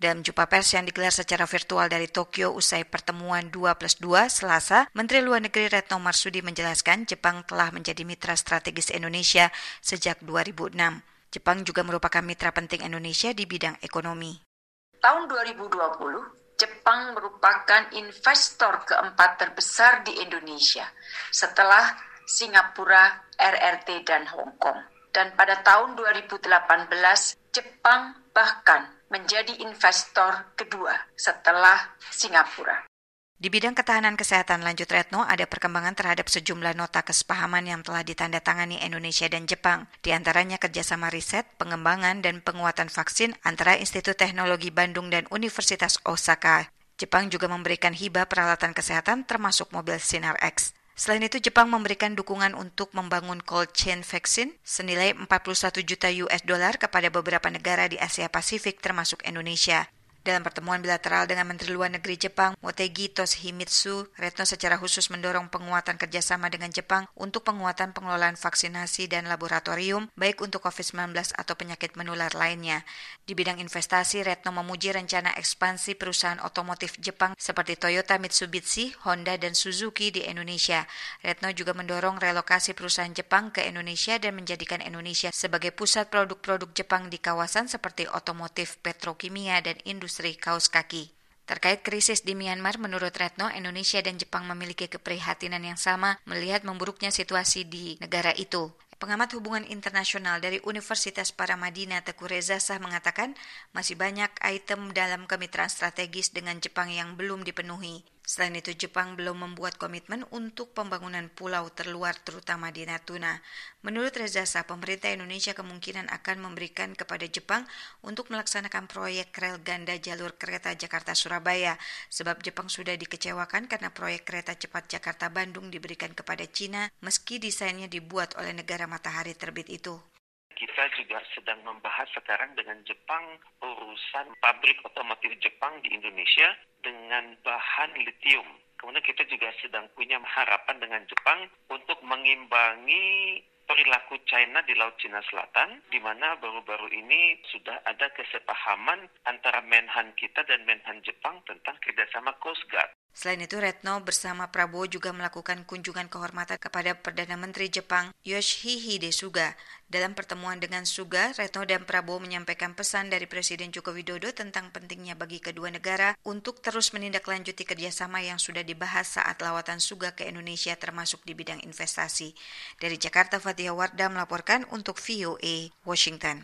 Dalam jumpa pers yang digelar secara virtual dari Tokyo usai pertemuan 2+2 Selasa, Menteri Luar Negeri Retno Marsudi menjelaskan Jepang telah menjadi mitra strategis Indonesia sejak 2006. Jepang juga merupakan mitra penting Indonesia di bidang ekonomi. Tahun 2020, Jepang merupakan investor keempat terbesar di Indonesia setelah Singapura, RRT, dan Hong Kong. Dan pada tahun 2018, Jepang bahkan menjadi investor kedua setelah Singapura. Di bidang ketahanan kesehatan, lanjut Retno, ada perkembangan terhadap sejumlah nota kesepahaman yang telah ditandatangani Indonesia dan Jepang, di antaranya kerjasama riset, pengembangan, dan penguatan vaksin antara Institut Teknologi Bandung dan Universitas Osaka. Jepang juga memberikan hibah peralatan kesehatan termasuk mobil Sinar X. Selain itu, Jepang memberikan dukungan untuk membangun cold chain vaksin senilai 41 juta US dollar kepada beberapa negara di Asia Pasifik termasuk Indonesia. Dalam pertemuan bilateral dengan Menteri Luar Negeri Jepang, Motegi Toshimitsu, Retno secara khusus mendorong penguatan kerjasama dengan Jepang untuk penguatan pengelolaan vaksinasi dan laboratorium, baik untuk COVID-19 atau penyakit menular lainnya. Di bidang investasi, Retno memuji rencana ekspansi perusahaan otomotif Jepang seperti Toyota, Mitsubishi, Honda, dan Suzuki di Indonesia. Retno juga mendorong relokasi perusahaan Jepang ke Indonesia dan menjadikan Indonesia sebagai pusat produk-produk Jepang di kawasan seperti otomotif, petrokimia, dan industri kaos kaki. Terkait krisis di Myanmar, menurut Retno, Indonesia dan Jepang memiliki keprihatinan yang sama melihat memburuknya situasi di negara itu. Pengamat hubungan internasional dari Universitas Paramadina Teguh Reza Shah mengatakan masih banyak item dalam kemitraan strategis dengan Jepang yang belum dipenuhi. Selain itu, Jepang belum membuat komitmen untuk pembangunan pulau terluar terutama di Natuna. Menurut Reza Shah, pemerintah Indonesia kemungkinan akan memberikan kepada Jepang untuk melaksanakan proyek rel ganda jalur kereta Jakarta-Surabaya, sebab Jepang sudah dikecewakan karena proyek kereta cepat Jakarta-Bandung diberikan kepada Cina meski desainnya dibuat oleh negara matahari terbit itu. Kita juga sedang membahas sekarang dengan Jepang urusan pabrik otomotif Jepang di Indonesia dengan bahan litium. Kemudian kita juga sedang punya harapan dengan Jepang untuk mengimbangi perilaku China di Laut Cina Selatan, di mana baru-baru ini sudah ada kesepahaman antara Menhan kita dan Menhan Jepang tentang kerjasama Coast Guard. Selain itu, Retno bersama Prabowo juga melakukan kunjungan kehormatan kepada Perdana Menteri Jepang Yoshihide Suga. Dalam pertemuan dengan Suga, Retno dan Prabowo menyampaikan pesan dari Presiden Joko Widodo tentang pentingnya bagi kedua negara untuk terus menindaklanjuti kerjasama yang sudah dibahas saat lawatan Suga ke Indonesia termasuk di bidang investasi. Dari Jakarta, Fathia Wardah melaporkan untuk VOA Washington.